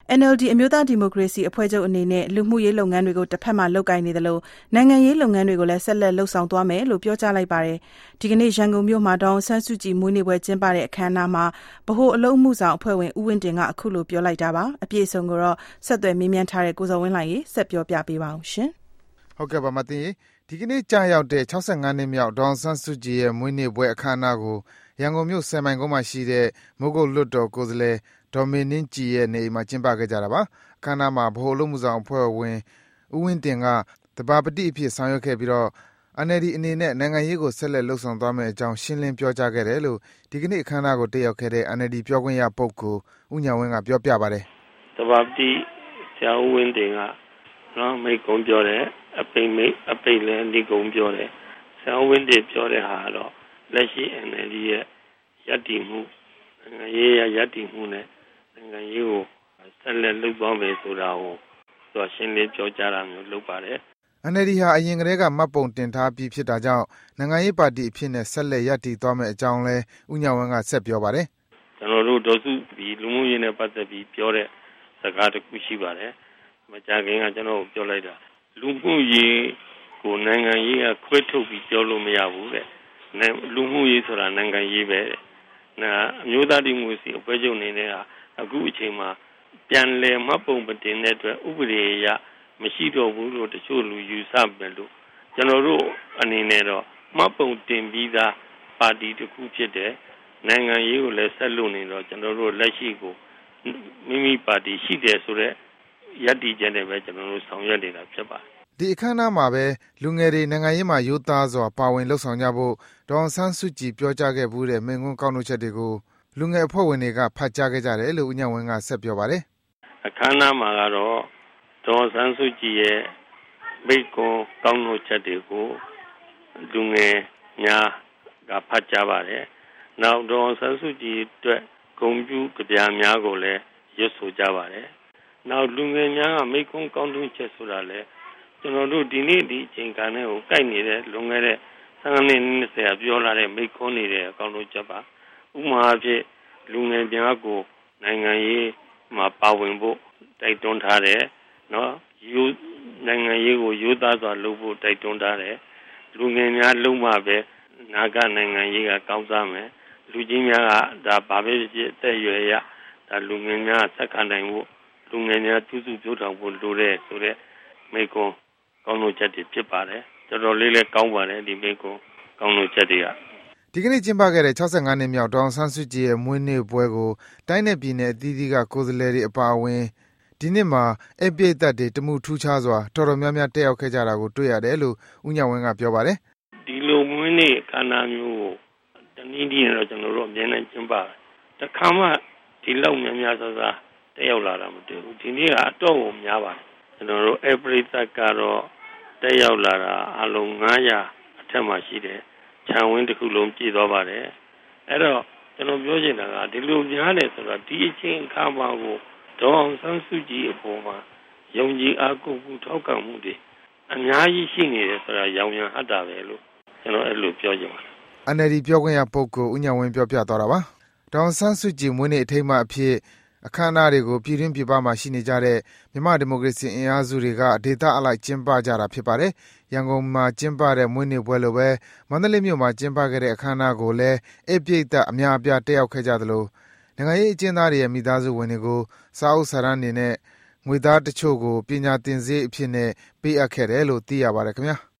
NLD အမျိုးသားဒီမိုကရေစီအဖွဲ့ချုပ်အနေနဲ့လူမှုရေးလုပ်ငန်းတွေကိုတစ်ဖက်မှလုပ်ကိုင်နေတယ်လို့နိုင်ငံရေးလုပ်ငန်းတွေကိုလည်းဆက်လက်လှုပ်ဆောင်သွားမယ်လို့ပြောကြားလိုက်ပါတယ်။ဒီကနေ့ရန်ကုန်မြို့မှာဒေါ်အောင်ဆန်းစုကြည်မွေးနေ့ပွဲကျင်းပတဲ့အခမ်းအနားမှာဗဟိုအလုပ်မှုဆောင်အဖွဲ့ဝင်ဦးဝင်းတင်ကအခုလိုပြောလိုက်တာပါ။အပြည့်အစုံကိုတော့ဆက်သွယ်မေးမြန်းထားတဲ့ကိုဇော်ဝင်းလှိုင်ရေးဆက်ပြောပြပေးပါအောင်ရှင်။ဟုတ်ကဲ့ပါမသိရင်ဒီကနေ့ကြာရောက်တဲ့65နှစ်မြောက်ဒေါ်အောင်ဆန်းစုကြည်ရဲ့မွေးနေ့ပွဲအခမ်းအနားကိုရန်ကုန်မြို့10မိုင်ကုန်းမှာရှိတဲ့မိုးကုတ်လွတ်တော်ကိုယ်စားလှယ်ဒေါ်မေနှင်းကြည်ရဲ့နေအိမ်မှာကျင်းပခဲ့ကြတာပါ။အခမ်းအနားမှာဗဟိုအလုပ်မှုဆောင်အဖွဲ့ဝင်ဦးဝင်းတင်ကသဘာပတိအဖြစ်ဆောင်ရွက်ခဲ့ပြီးတော့ NLD အနေနဲ့နိုင်ငံရေးကိုဆက်လက်လှုပ်ဆောင်သွားမယ့်အကြောင်းရှင်းလင်းပြောကြားခဲ့တယ်လို့ဒီကနေ့အခမ်းအနားကိုတက်ရောက်ခဲ့တဲ့ NLD ပြောခွင့်ရပုဂ္ဂိုလ်ဦးညောင်ဝင်းကပြောပြပါတယ်။သဘာပတိဆရာဦးဝင်းတင်ကမိတ်ကုံပြောတယ်အပိတ်လည်းဒီကုံပြောတယ်ဆရာဦးဝင်းတင်ပြောတဲ့ဟာတော့လက်ရှိ NLD ရဲ့ယက်တီမှုနိုင်ငံရေးရယက်တီမှုနဲ့နိုင်ငံရေးကိုဆက်လက်လုပ်သွားမယ်ဆိုတာကိုသူရှင်းလင်းပြောကြားတာမျိုးလုပ်ပါတယ်။ NLD ဟာအရင်ကတည်းကမှတ်ပုံတင်ထားပြီးဖြစ်တာကြောင့်နိုင်ငံရေးပါတီအဖြစ်နဲ့ဆက်လက်ရပ်တည်သွားမယ့်အကြောင်းလဲဦးညောင်ဝင်းကဆက်ပြောပါတယ်။ကျွန်တော်တို့ဒေါ်စုပြီးလူမှုရေးနဲ့ပတ်သက်ပြီးပြောတဲ့စကားတစ်ခုရှိပါတယ်။မကြာခင်ကကျွန်တော်ပြောလိုက်တာလူမှုရေးကိုနိုင်ငံရေးကခွဲထုတ်ပြီးပြောလို့မရဘူးတဲ့။လူမှုရေးဆိုတာနိုင်ငံရေးပဲတဲ့။အမျိုးသားဒီမိုကရေစီအဖွဲ့ချုပ်အနေနဲ့အခုအချိန်မှာပြန်လည်မှတ်ပုံမတင်တဲ့အတွက်ဥပဒေအရမရှိတော့ဘူးလို့တချို့လူယူဆမယ်လို့ကျွန်တော်တို့အနေနဲ့တော့မှတ်ပုံတင်ပြီးသားပါတီတစ်ခုဖြစ်တဲ့နိုင်ငံရေးကိုလည်းဆက်လုပ်နေတော့ကျွန်တော်တို့လက်ရှိကိုမိမိပါတီရှိတယ်ဆိုတော့ယက်တီချက်နဲ့ပဲကျွန်တော်တို့ဆောင်ရွက်နေတာဖြစ်ပါတယ်ဒီအခမ်းအနားမှာပဲလူငယ်တွေနိုင်ငံရေးမှာရိုးသားစွာပါဝင်လှုပ်ဆောင်ကြဖို့ဒေါ်အောင်ဆန်းစုကြည်ပြောကြားခဲ့ဘူးတဲ့မိန့်ခွန်းကောက်နှုတ်ချက်တွေကိုလူငယ်အဖွဲ့ဝင်တွေကဖတ်ကြားခဲ့ကြတယ်လို့ဦးညောင်ဝင်းကဆက်ပြောပါတယ်အခမ်းအနားမှာကတော့ဒေါ်အောင်ဆန်းစုကြည်ရဲ့မိန့်ခွန်းကောက်နှုတ်ချက်တွေကိုလူငယ်များကဖတ်ကြားပါတယ်နောက်ဒေါ်အောင်ဆန်းစုကြည်အတွက်ဂုဏ်ပြုကြပြများကိုလည်းရွတ်ဆိုကြပါတယ်နောက်လူငယ်များကမိန့်ခွန်းကောက်နှုတ်ချက်ဆိုတာလည်းကျွန်တော်တို့ဒီနေ့ဒီအချိန်ခါနဲ့ကိုကိုက်နေတဲ့လွန်ခဲ့တဲ့15နှစ်20ပြောလာတဲ့မိန့်ခွန်းတွေအကောင့်လို့ချက်ပါဥပမာအဖြစ်လူငယ်များကိုနိုင်ငံရေးမှာပါဝင်ဖို့တိုက်တွန်းထားတယ်နော်နိုင်ငံရေးကိုရိုးသားစွာလုပ်ဖို့တိုက်တွန်းထားတယ်လူငယ်များလုံးဝပဲနာဂနိုင်ငံရေးကကောင်းစားမယ်လူကြီးများကဒါဘာပဲဖြစ်အသက်အရွယ်ရဒါလူငယ်များဆက်ခံနိုင်ဖို့လူငယ်များပြုစုပြောထောင်ဖို့လိုတဲ့ဆိုတဲ့မိန့်ခွန်းကောင်းလို့ချက်တွေဖြစ်ပါတယ်တော်တော်လေးကောင်းပါတယ်ဒီမိန့်ခွန်းကောင်းလို့ချက်တွေကဒီကနေ့ကျင်းပခဲ့တဲ့65နှစ်မြောက်ဒေါ်အောင်ဆန်းစုကြည်ရဲ့မွေးနေ့ပွဲကိုတိုင်းနယ်ပြည်နယ်အသီးသီးကကိုယ်စားလှယ်တွေအပါအဝင်ဒီနှစ်မှာဧည့်ပရိသတ်တွေတမှုထူးခြားစွာတော်တော်များများတက်ရောက်ခဲ့ကြတာကိုတွေ့ရတယ်လို့ဦးညောင်ဝင်းကပြောပါတယ်ဒီလိုမွေးနေ့အခမ်းအနားမျိုးကိုတနည်းနည်းနဲ့ကျွန်တော်တို့အမြဲတမ်းကျင်းပတယ်တခါမှဒီလောက်များများစားစားတက်ရောက်လာတာမတွေ့ဘူးဒီနေ့ကအတော့ကိုများပါတယ်ကျွန်တော်တို့ဧည့်ပရိသတ်ကတော့တက်ရောက်လာတာအလုံး900အထက်မှာရှိတယ်ခြံဝင်းတစ်ခုလုံးပြည့်သွားပါတယ်အဲ့တော့ကျွန်တော်ပြောချင်တာကဒီလိုများတယ်ဆိုတော့ဒီအချိန်အခါမှာကိုဒေါ်အောင်ဆန်းစုကြည်အပေါ်မှာယုံကြည်အားကိုးမှုထောက်ခံမှုတွေအများကြီးရှိနေတယ်ဆိုတာရောင်ရမ်းအပ်တာပဲလို့ကျွန်တော်အဲ့လိုပြောချင်ပါတယ် NLD ပြောခွင့်ရပုဂ္ဂိုလ်ဦးညောင်ဝင်းပြောပြသွားတာပါဒေါ်အောင်ဆန်းစုကြည်မွေးနေ့အထိမ်းအမှတ်အဖြစ်အခမ်းအနားတွေကိုပြည်တွင်းပြည်ပမှာရှိနေကြတဲ့မြန်မာဒီမိုကရေစီအင်အားစုတွေကဒေသအလိုက်ကျင်းပကြတာဖြစ်ပါတယ်။ရန်ကုန်မှာကျင်းပတဲ့မွေးနေ့ပွဲလိုပဲမန္တလေးမြို့မှာကျင်းပခဲ့တဲ့အခမ်းအနားကိုလည်းဧည့်ပရိသတ်အများအပြားတက်ရောက်ခဲ့ကြသလိုနိုင်ငံရေးအကျဉ်းသားတွေရဲ့မိသားစုဝင်တွေကိုစာအုပ်စာတမ်းတွေနဲ့ငွေသားတချို့ကိုပညာသင်စရိတ်အဖြစ်နဲ့ပေးအပ်ခဲ့တယ်လို့သိရပါတယ်ခင်ဗျာ။